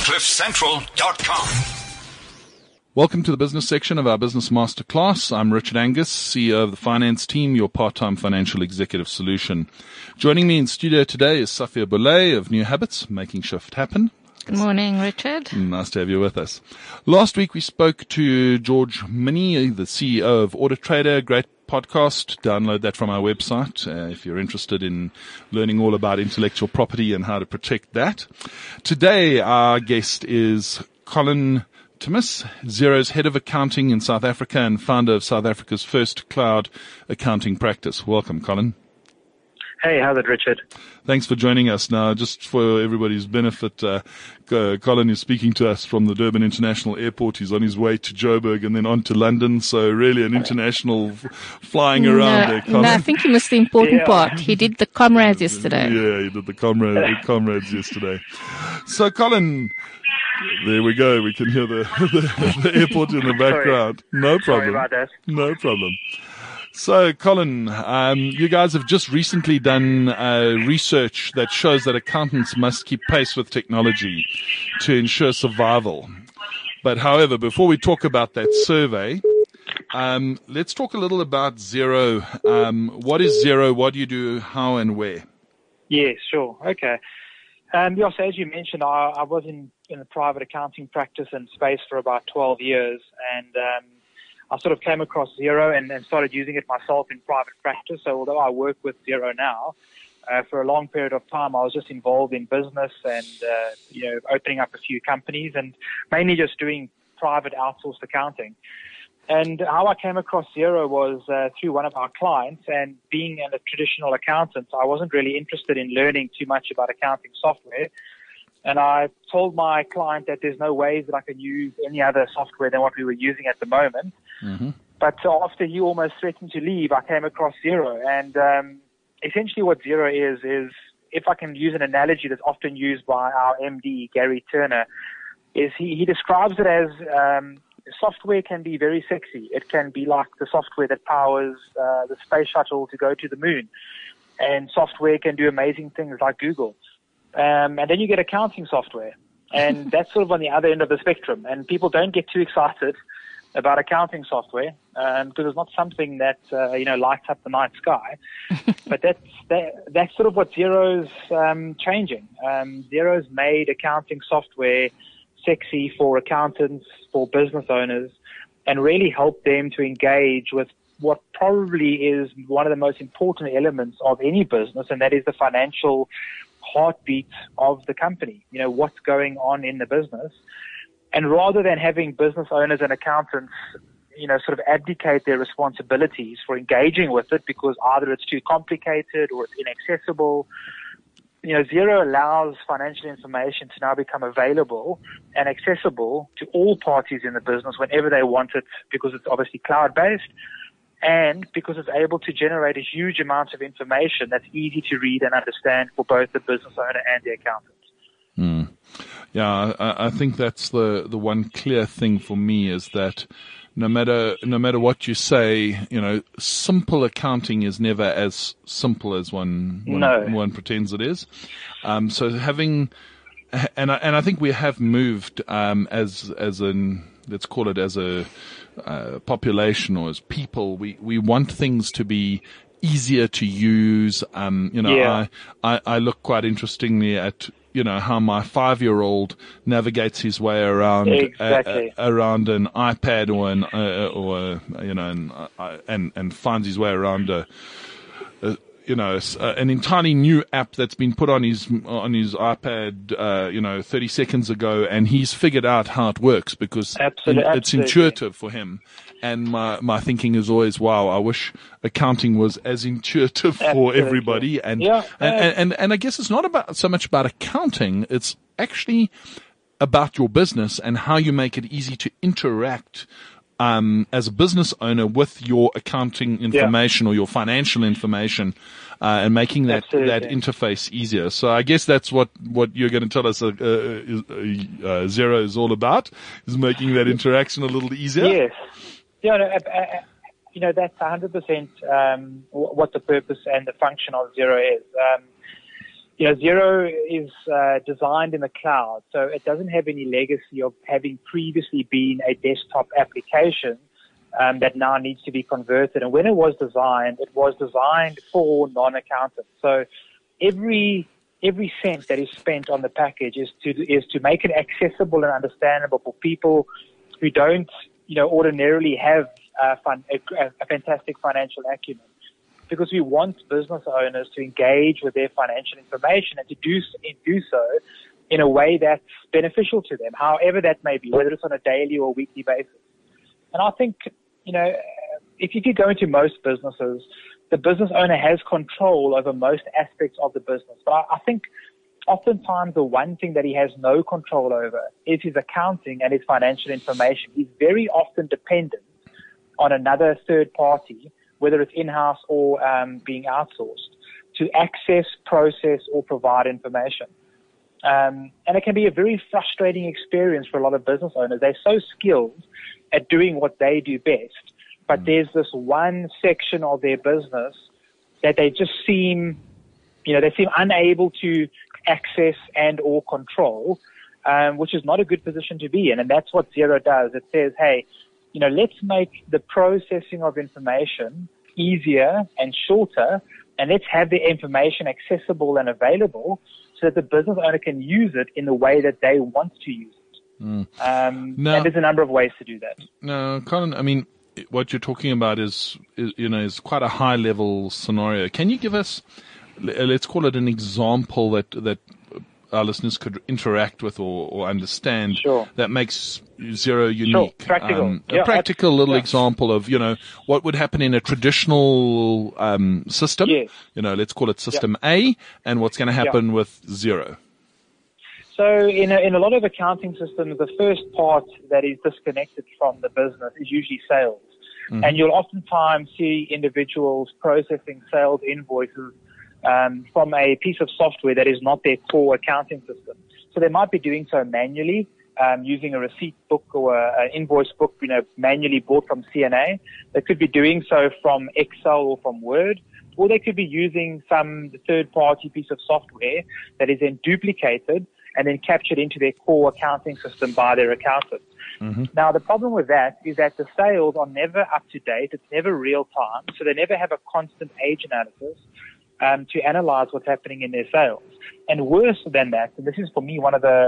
CliffCentral.com. Welcome to the business section of our Business Masterclass. I'm Richard Angus, CEO of the finance team, your part-time financial executive solution. Joining me in studio today is Safia Boulay of New Habits, Making Shift Happen. Good morning, Richard. Nice to have you with us. Last week we spoke to George Minnie, the CEO of Audit Trader. Great podcast. Download that from our website if you're interested in learning all about intellectual property and how to protect that. Today our guest is Colin Timmis, Xero's head of accounting in South Africa and founder of South Africa's first cloud accounting practice. Welcome, Colin. Hey, how's it, Richard? Thanks for joining us. Now, just for everybody's benefit, Colin is speaking to us from the Durban International Airport. He's on his way to Joburg and then on to London. So really an international flying around there, Colin. No, I think you missed the important part. He did the comrades yesterday. Yeah, he did the comrades yesterday. So, Colin, there we go. We can hear the airport in the background. No problem. Sorry about that. No problem. So, Colin, you guys have just recently done research that shows that accountants must keep pace with technology to ensure survival. But however, before we talk about that survey, let's talk a little about Xero. What is Xero? What do you do? How and where? Yeah, sure. Okay. So as you mentioned, I was in the private accounting practice and space for about 12 years, and I sort of came across Xero and started using it myself in private practice. So although I work with Xero now, for a long period of time, I was just involved in business and, opening up a few companies and mainly just doing private outsourced accounting. And how I came across Xero was through one of our clients, and being a traditional accountant, I wasn't really interested in learning too much about accounting software. And I told my client that there's no way that I can use any other software than what we were using at the moment. Mm-hmm. But after he almost threatened to leave, I came across Xero. And essentially what Xero is, if I can use an analogy that's often used by our MD, Gary Turner, is he describes it as software can be very sexy. It can be like the software that powers the space shuttle to go to the moon. And software can do amazing things like Google. And then you get accounting software, and that's sort of on the other end of the spectrum. And people don't get too excited about accounting software because it's not something that lights up the night sky. But that's sort of what Xero's changing. Xero's made accounting software sexy for accountants, for business owners, and really help them to engage with what probably is one of the most important elements of any business, and that is the financial heartbeat of the company, what's going on in the business. And rather than having business owners and accountants, sort of abdicate their responsibilities for engaging with it because either it's too complicated or it's inaccessible, Xero allows financial information to now become available and accessible to all parties in the business whenever they want it, because it's obviously cloud-based, and because it's able to generate a huge amount of information that's easy to read and understand for both the business owner and the accountant. Yeah, I think that's the one clear thing for me is that no matter what you say, simple accounting is never as simple as one pretends it is. So having, and I think we have moved as an, let's call it as a population or as people, we want things to be easier to use. I look quite interestingly at how my 5-year-old navigates his way around around an iPad and finds his way around an entirely new app that's been put on his iPad 30 seconds ago, and he's figured out how it works because it's intuitive for him. And my thinking is always, wow, I wish accounting was as intuitive for everybody. And I guess it's not so much about accounting. It's actually about your business and how you make it easy to interact as a business owner with your accounting information or your financial information, and making that interface easier. So I guess that's what you're going to tell us Xero is all about, is making that interaction a little easier. Yes. That's 100% what the purpose and the function of Xero is. Xero is designed in the cloud, so it doesn't have any legacy of having previously been a desktop application that now needs to be converted. And when it was designed for non-accountants. So every cent that is spent on the package is to make it accessible and understandable for people who don't, ordinarily have a fantastic financial acumen. Because we want business owners to engage with their financial information and to do so in a way that's beneficial to them, however that may be, whether it's on a daily or weekly basis. And I think, if you could go into most businesses, the business owner has control over most aspects of the business. But I think oftentimes the one thing that he has no control over is his accounting and his financial information. He's very often dependent on another third party, whether it's in-house or being outsourced, to access, process, or provide information. And it can be a very frustrating experience for a lot of business owners. They're so skilled at doing what they do best, but there's this one section of their business that they just seem unable to access and or control, which is not a good position to be in. And that's what Xero does. It says, hey, let's make the processing of information easier and shorter, and let's have the information accessible and available so that the business owner can use it in the way that they want to use it. And there's a number of ways to do that. No, Colin, what you're talking about is quite a high level scenario. Can you give us, let's call it an example that our listeners could interact with or understand, sure, that makes Xero unique? Sure. Practical. A practical little example of, what would happen in a traditional system. Yes. Let's call it system A, and what's going to happen with Xero. So in a lot of accounting systems, the first part that is disconnected from the business is usually sales. Mm-hmm. And you'll oftentimes see individuals processing sales invoices from a piece of software that is not their core accounting system. So they might be doing so manually, using a receipt book or an invoice book, manually bought from CNA. They could be doing so from Excel or from Word, or they could be using some third-party piece of software that is then duplicated and then captured into their core accounting system by their accountant. Mm-hmm. Now, the problem with that is that the sales are never up to date. It's never real time, so they never have a constant age analysis to analyze what's happening in their sales. And worse than that, and this is for me one of the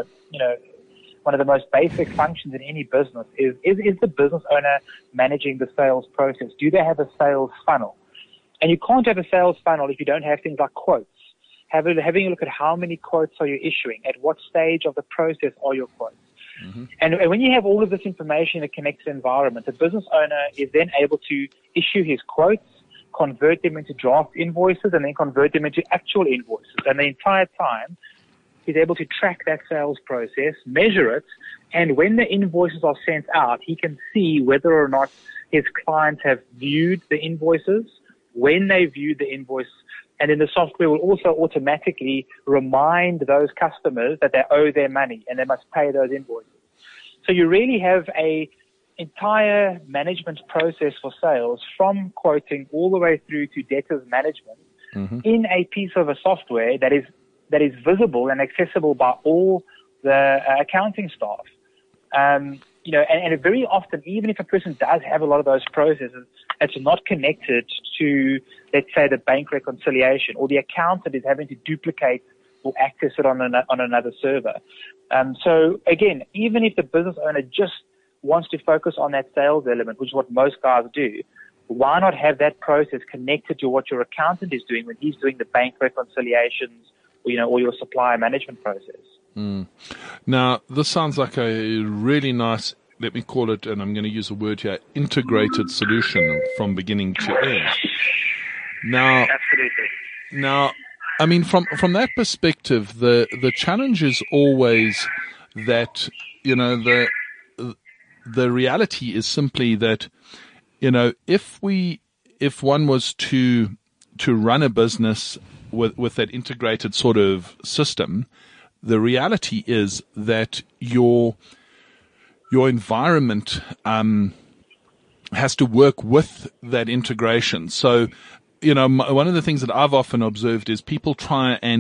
most basic functions in any business, is the business owner managing the sales process? Do they have a sales funnel? And you can't have a sales funnel if you don't have things like quotes. Having a look at how many quotes are you issuing, at what stage of the process are your quotes. Mm-hmm. And when you have all of this information in a connected environment, the business owner is then able to issue his quotes, convert them into draft invoices, and then convert them into actual invoices. And the entire time, he's able to track that sales process, measure it, and when the invoices are sent out, he can see whether or not his clients have viewed the invoices, when they viewed the invoice, and then the software will also automatically remind those customers that they owe their money and they must pay those invoices. So you really have a entire management process for sales, from quoting all the way through to debtors management, mm-hmm. in a piece of a software that is visible and accessible by all the accounting staff. And very often, even if a person does have a lot of those processes, it's not connected to, let's say, the bank reconciliation, or the accountant is having to duplicate or access it on another server. So again, even if the business owner just wants to focus on that sales element, which is what most guys do, why not have that process connected to what your accountant is doing when he's doing the bank reconciliations, or your supplier management process? Mm. Now, this sounds like a really nice, let me call it, and I'm going to use a word here, integrated solution from beginning to end. Now, absolutely. Now, from that perspective, the challenge is always that, the reality is simply that, if one was to run a business with that integrated sort of system, the reality is that your environment has to work with that integration. So, one of the things that I've often observed is people try and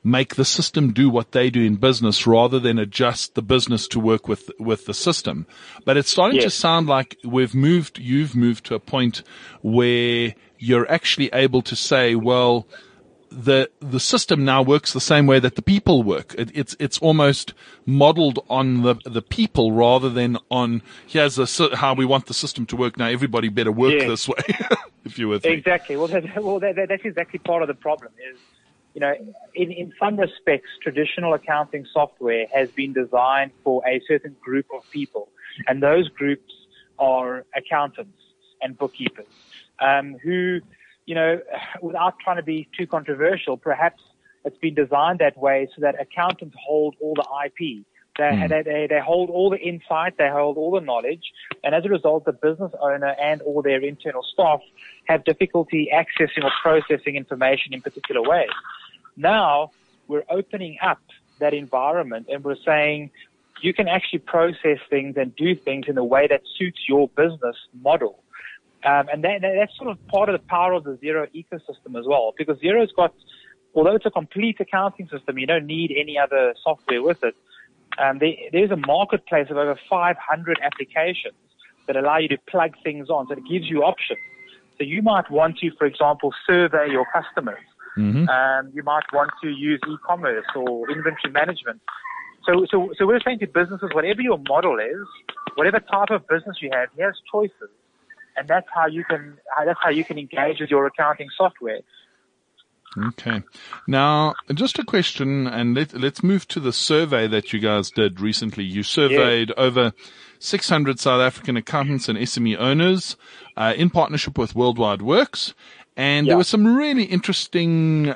make the system do what they do in business rather than adjust the business to work with the system. But it's starting to sound like you've moved to a point where you're actually able to say, well, the system now works the same way that the people work. It's almost modeled on the people rather than on here's how we want the system to work. Now everybody better work this way. If you were exactly. Well, that's exactly part of the problem. Is in some respects, traditional accounting software has been designed for a certain group of people, and those groups are accountants and bookkeepers who. Without trying to be too controversial, perhaps it's been designed that way so that accountants hold all the IP. They hold all the insight, they hold all the knowledge, and as a result, the business owner and all their internal staff have difficulty accessing or processing information in particular ways. Now, we're opening up that environment and we're saying you can actually process things and do things in a way that suits your business model. And that's sort of part of the power of the Xero ecosystem as well, because Xero's got, although it's a complete accounting system, you don't need any other software with it. There's a marketplace of over 500 applications that allow you to plug things on, so it gives you options. So you might want to, for example, survey your customers. Mm-hmm. You might want to use e-commerce or inventory management. So we're saying to businesses, whatever your model is, whatever type of business you have, here's choices. And that's how you can engage with your accounting software. Okay. Now, just a question, and let's move to the survey that you guys did recently. You surveyed over 600 South African accountants and SME owners in partnership with Worldwide Works, and there were some really interesting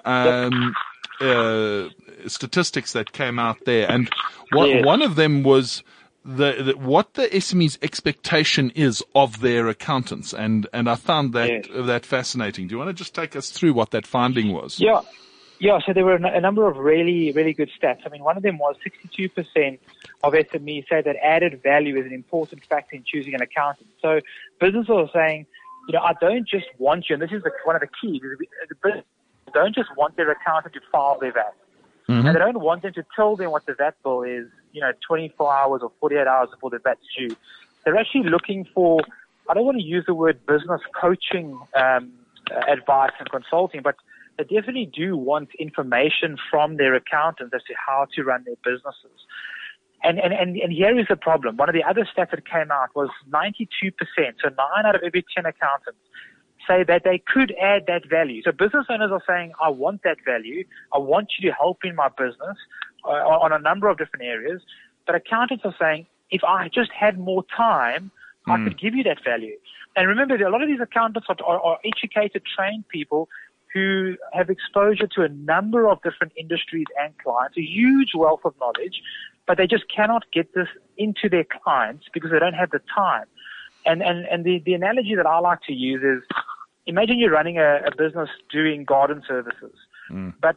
statistics that came out there. And one of them was what the SME's expectation is of their accountants, and I found that fascinating. Do you want to just take us through what that finding was? Yeah. So there were a number of really, really good stats. I mean, one of them was 62% of SMEs say that added value is an important factor in choosing an accountant. So businesses are saying, I don't just want you, and this is one of the keys, the business don't just want their accountant to file their VAT. Mm-hmm. And they don't want them to tell them what the VAT bill is, 24 hours or 48 hours before the VAT's due. They're actually looking for, I don't want to use the word business coaching advice and consulting, but they definitely do want information from their accountants as to how to run their businesses. And here is the problem. One of the other stats that came out was 92%, so 9 out of every 10 accountants say that they could add that value. So business owners are saying, I want that value. I want you to help in my business on a number of different areas. But accountants are saying, if I just had more time, I could give you that value. And remember, a lot of these accountants are educated, trained people who have exposure to a number of different industries and clients, a huge wealth of knowledge, but they just cannot get this into their clients because they don't have the time. And the analogy that I like to use is, imagine you're running a business doing garden services, but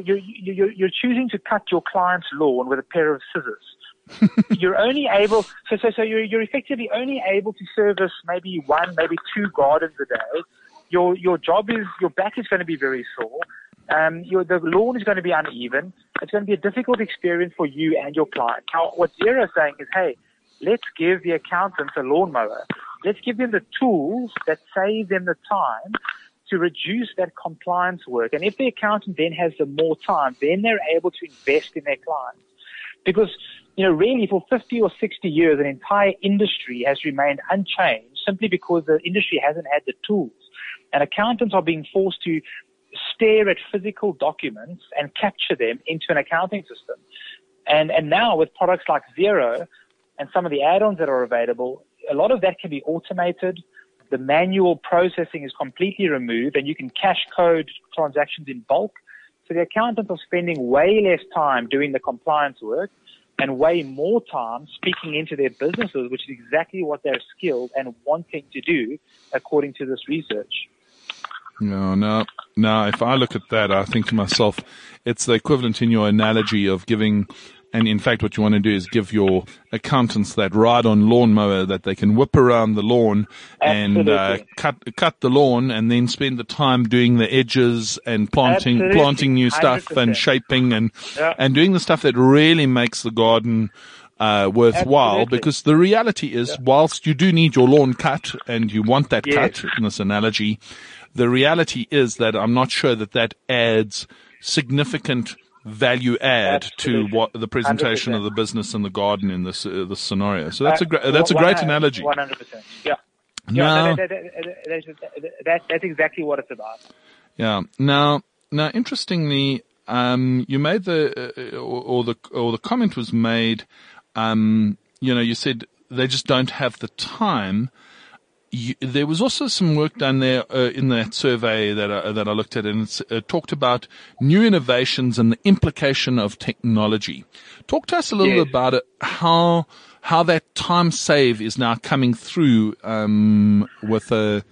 you're choosing to cut your client's lawn with a pair of scissors. You're only able, so you're effectively only able to service maybe 1, maybe 2 gardens a day. Your job is, your back is going to be very sore. The lawn is going to be uneven. It's going to be a difficult experience for you and your client. Now, what Xero is saying is, hey, let's give the accountants a lawnmower. Let's give them the tools that save them the time to reduce that compliance work. And if the accountant then has the more time, then they're able to invest in their clients. Because, really for 50 or 60 years, an entire industry has remained unchanged simply because the industry hasn't had the tools. And accountants are being forced to stare at physical documents and capture them into an accounting system. And now with products like Xero and some of the add-ons that are available, a lot of that can be automated. The manual processing is completely removed, and you can cash code transactions in bulk. So the accountants are spending way less time doing the compliance work and way more time speaking into their businesses, which is exactly what they're skilled and wanting to do, according to this research. No. If I look at that, I think to myself, it's the equivalent in your analogy of giving And in fact, what you want to do is give your accountants that ride-on lawnmower that they can whip around the lawn and cut the lawn, and then spend the time doing the edges and planting new stuff 100%. And shaping and doing the stuff that really makes the garden worthwhile. Absolutely. Because the reality is, whilst you do need your lawn cut and you want that cut in this analogy, the reality is that I'm not sure that adds significant value add to what the presentation 100%. Of the business and the garden in this scenario. So that's a great analogy. 100%. Yeah. No, that's exactly what it's about. Yeah. Now, interestingly, you made the comment was made. You said they just don't have the time. There was also some work done there in that survey that I looked at, and it talked about new innovations and the implication of technology. Talk to us a little bit about it, how that time save is now coming through with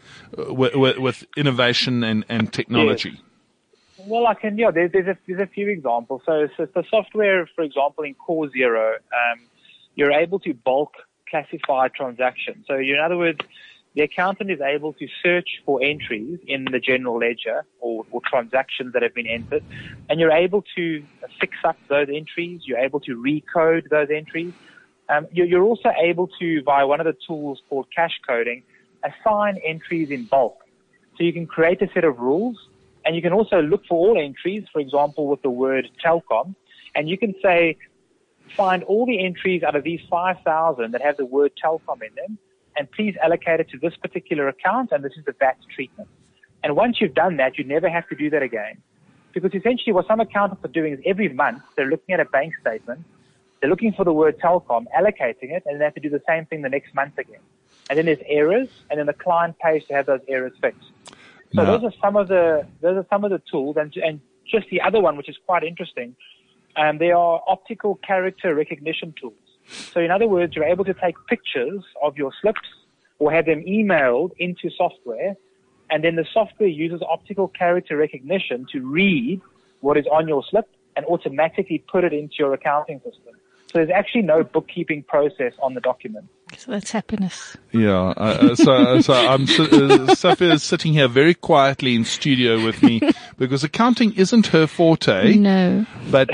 innovation and technology. Yes. Well, there's a few examples. So the software, for example, in Core Zero, you're able to bulk classify transactions. So in other words, the accountant is able to search for entries in the general ledger or transactions that have been entered, and you're able to fix up those entries. You're able to recode those entries. You're also able to, via one of the tools called cache coding, assign entries in bulk. So you can create a set of rules, and you can also look for all entries, for example, with the word Telkom, and you can say, find all the entries out of these 5,000 that have the word Telkom in them, and please allocate it to this particular account, and this is the VAT treatment. And once you've done that, you never have to do that again. Because essentially what some accountants are doing is every month they're looking at a bank statement, they're looking for the word Telkom, allocating it, and they have to do the same thing the next month again. And then there's errors, and then the client pays to have those errors fixed. So those are some of the tools, and just the other one, which is quite interesting, they are optical character recognition tools. So in other words, you're able to take pictures of your slips or have them emailed into software, and then the software uses optical character recognition to read what is on your slip and automatically put it into your accounting system. So there's actually no bookkeeping process on the document. So that's happiness. Yeah. So Safia is sitting here very quietly in studio with me because accounting isn't her forte. No.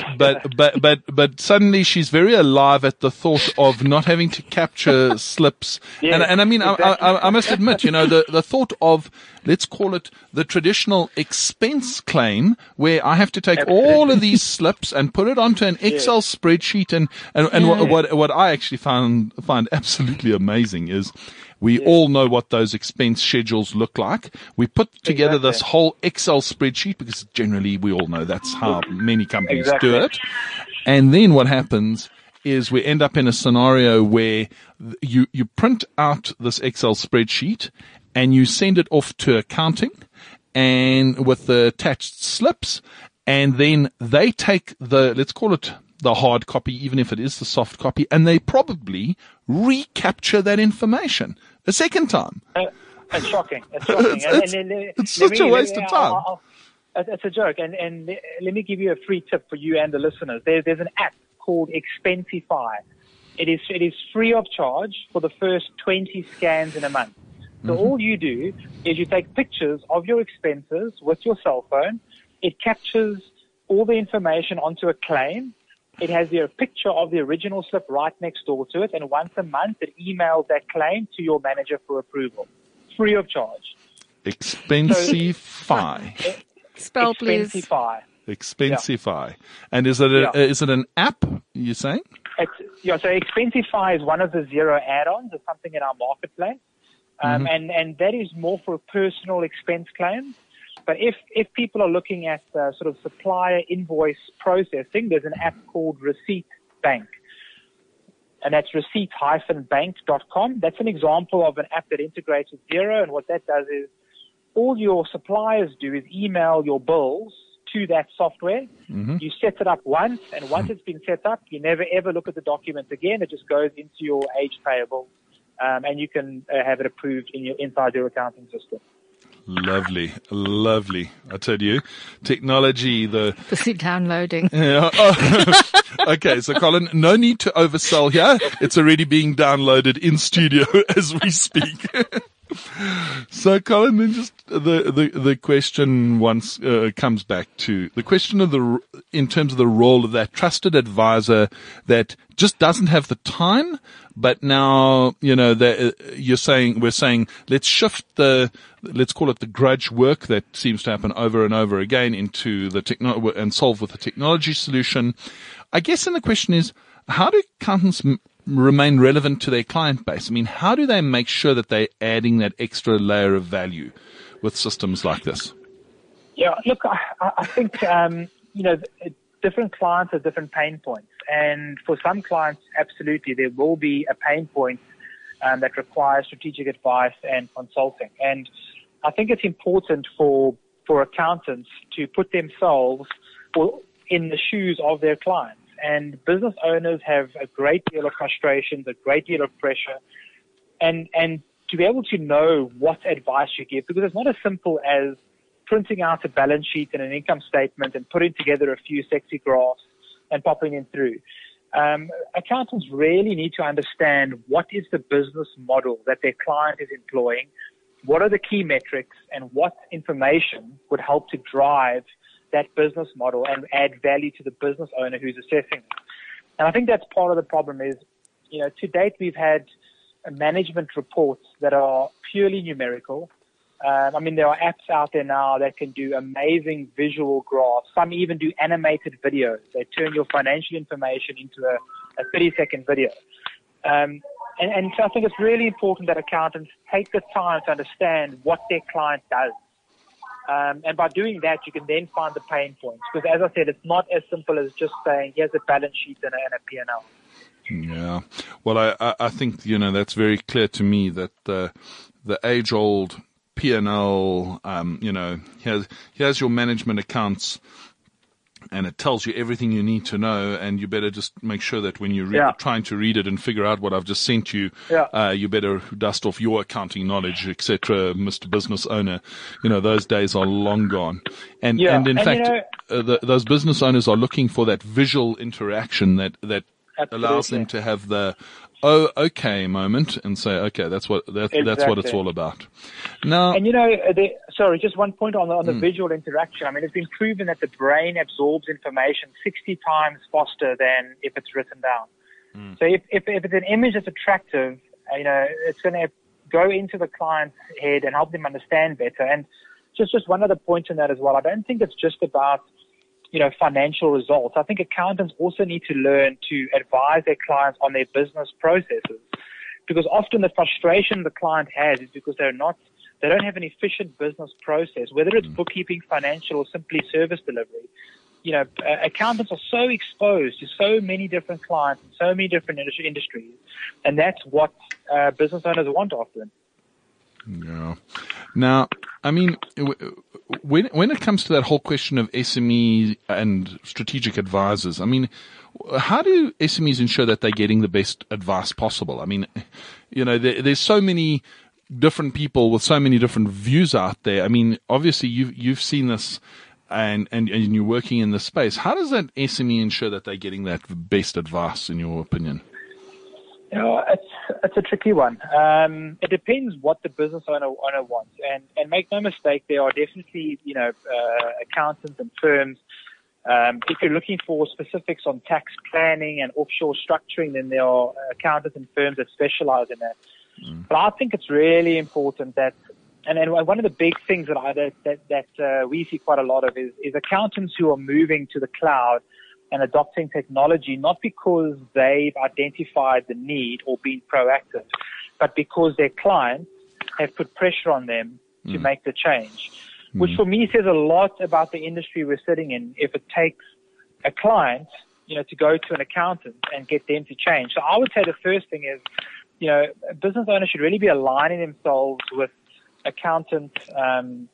But suddenly she's very alive at the thought of not having to capture slips. Yes, and I mean, exactly. I must admit, the thought of, let's call it the traditional expense claim, where I have to take all of these slips and put it onto an Excel spreadsheet, and what I actually find absolutely amazing is we all know what those expense schedules look like. We put together this whole Excel spreadsheet because generally we all know that's how many companies do it. And then what happens is we end up in a scenario where you print out this Excel spreadsheet and you send it off to accounting and with the attached slips, and then they take let's call it the hard copy, even if it is the soft copy, and they probably recapture that information a second time. It's shocking. It's such a waste of time. It's a joke. And let me give you a free tip for you and the listeners. There's an app called Expensify. It is free of charge for the first 20 scans in a month. So all you do is you take pictures of your expenses with your cell phone. It captures all the information onto a claim. It has a picture of the original slip right next door to it, and once a month it emails that claim to your manager for approval, free of charge. Expensify. Spell, please. Expensify. Expensify. And is it an app, you're saying? So Expensify is one of the Xero add-ons. It's something in our marketplace. And that is more for personal expense claims. But if people are looking at sort of supplier invoice processing, there's an app called Receipt Bank. And that's receipt-bank.com. That's an example of an app that integrates with Xero. And what that does is all your suppliers do is email your bills to that software. You set it up once, and once it's been set up, you never ever look at the document again. It just goes into your age payable, and you can have it approved inside your accounting system. Lovely, lovely. I tell you, technology, Busy downloading. Yeah. Oh. Okay, so Colin, no need to oversell here. It's already being downloaded in studio as we speak. So Colin, then just the question once comes back to the question of in terms of the role of that trusted advisor that just doesn't have the time, but now, we're saying, let's shift let's call it the grudge work that seems to happen over and over again into the and solve with a technology solution. I guess then the question is, how do accountants remain relevant to their client base? I mean, how do they make sure that they're adding that extra layer of value with systems like this? Yeah, look, I think, different clients have different pain points. And for some clients, absolutely, there will be a pain point that requires strategic advice and consulting. And I think it's important for accountants to put themselves in the shoes of their clients. And business owners have a great deal of frustrations, a great deal of pressure, and to be able to know what advice you give, because it's not as simple as printing out a balance sheet and an income statement and putting together a few sexy graphs and popping them through. Accountants really need to understand what is the business model that their client is employing, what are the key metrics, and what information would help to drive that business model and add value to the business owner who's assessing it. And I think that's part of the problem is, to date we've had management reports that are purely numerical. There are apps out there now that can do amazing visual graphs. Some even do animated videos. They turn your financial information into a 30-second video. And so I think it's really important that accountants take the time to understand what their client does. And by doing that, you can then find the pain points. Because as I said, it's not as simple as just saying, here's a balance sheet and a P&L. Yeah. Well, I think, that's very clear to me that the age-old P&L, here's your management accounts, and it tells you everything you need to know, and you better just make sure that when you're trying to read it and figure out what I've just sent you, you better dust off your accounting knowledge, etc., Mr. Business Owner. Those days are long gone. And in fact, those business owners are looking for that visual interaction that allows them to have the okay moment and say, okay, that's what it's all about. Now, and just one point on the visual interaction. I mean, it's been proven that the brain absorbs information 60 times faster than if it's written down. So if it's an image that's attractive, it's going to go into the client's head and help them understand better. And just one other point on that as well. I don't think it's just about financial results. I think accountants also need to learn to advise their clients on their business processes, because often the frustration the client has is because they don't have an efficient business process, whether it's bookkeeping, financial, or simply service delivery. Accountants are so exposed to so many different clients and so many different industries, and that's what business owners want often. Yeah. Now, I mean, when it comes to that whole question of SME and strategic advisors, I mean, how do SMEs ensure that they're getting the best advice possible? I mean, there's so many different people with so many different views out there. I mean, obviously you've seen this and you're working in this space. How does that SME ensure that they're getting that best advice, in your opinion? It's a tricky one. It depends what the business owner wants, and make no mistake, there are definitely accountants and firms. If you're looking for specifics on tax planning and offshore structuring, then there are accountants and firms that specialize in that. But I think it's really important that, and one of the big things that we see quite a lot of is accountants who are moving to the cloud and adopting technology, not because they've identified the need or been proactive, but because their clients have put pressure on them to make the change, which for me says a lot about the industry we're sitting in if it takes a client, to go to an accountant and get them to change. So I would say the first thing is, business owners should really be aligning themselves with accountants and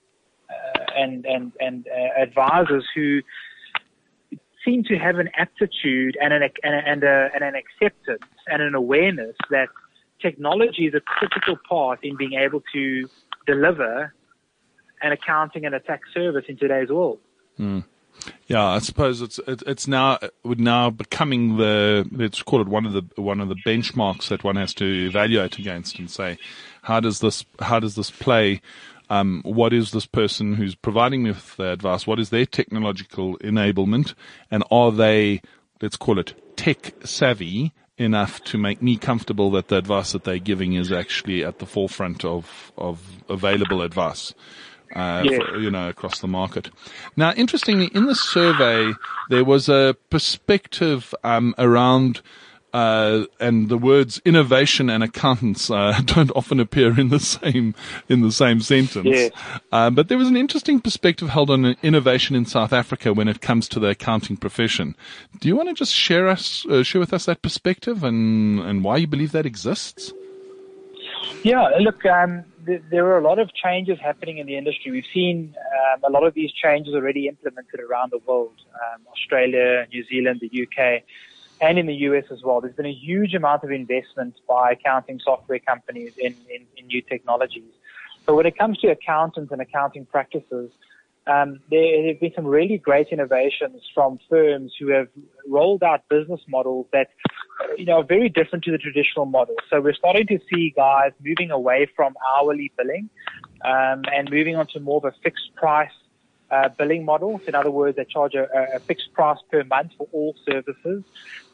advisors who seem to have an aptitude and an acceptance and an awareness that technology is a critical part in being able to deliver an accounting and a tax service in today's world. Yeah, I suppose it's now becoming let's call it one of the benchmarks that one has to evaluate against and say, how does this play? What is this person who's providing me with the advice? What is their technological enablement? And are they, let's call it, tech savvy enough to make me comfortable that the advice that they're giving is actually at the forefront of available advice? Across the market. Now, interestingly, in the survey, there was a perspective around, and the words innovation and accountants don't often appear in the same sentence. Yes. But there was an interesting perspective held on innovation in South Africa when it comes to the accounting profession. Do you want to just share with us that perspective and why you believe that exists? Yeah, look, there are a lot of changes happening in the industry. We've seen a lot of these changes already implemented around the world, Australia, New Zealand, the UK, and in the US as well. There's been a huge amount of investment by accounting software companies in new technologies. But when it comes to accountants and accounting practices, there have been some really great innovations from firms who have rolled out business models that are very different to the traditional model. So we're starting to see guys moving away from hourly billing and moving on to more of a fixed price billing model. So in other words, they charge a fixed price per month for all services.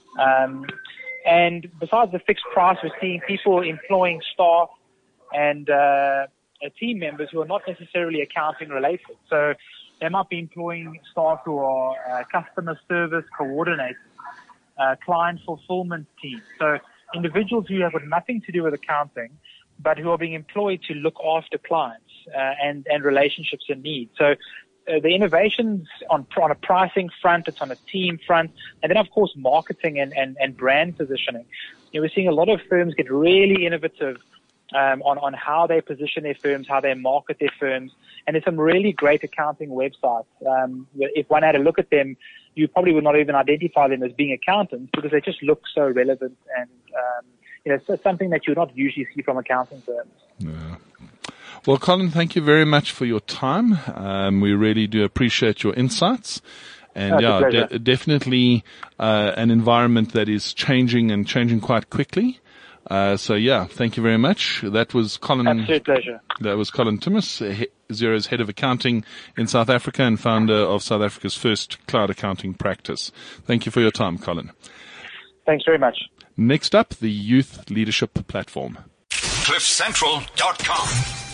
And besides the fixed price, we're seeing people employing staff and team members who are not necessarily accounting related. So they might be employing staff who are customer service coordinators, client fulfillment teams. So individuals who have got nothing to do with accounting, but who are being employed to look after clients and relationships and needs. So the innovations on a pricing front, it's on a team front, and then of course marketing and brand positioning. We're seeing a lot of firms get really innovative on how they position their firms, how they market their firms, and there's some really great accounting websites. If one had a look at them, you probably would not even identify them as being accountants because they just look so relevant and so something that you would not usually see from accounting firms. Yeah. Well, Colin, thank you very much for your time. We really do appreciate your insights. And definitely an environment that is changing quite quickly. Thank you very much. That was Colin. Absolute pleasure. That was Colin Timmis, Xero's head of accounting in South Africa and founder of South Africa's first cloud accounting practice. Thank you for your time, Colin. Thanks very much. Next up, the Youth Leadership Platform. CliffCentral.com